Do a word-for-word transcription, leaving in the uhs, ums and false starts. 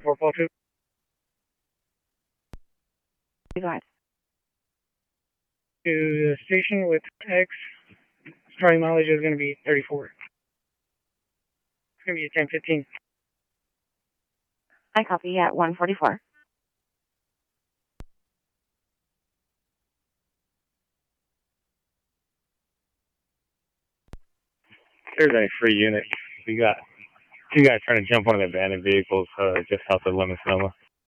four Paul two. Right. To the station with X. Starting mileage is going to be thirty-four. It's going to be a ten fifteen. I copy at one forty-four. There's any free units. We got two guys trying to jump one of the abandoned vehicles uh, just south of Lemon Sonoma.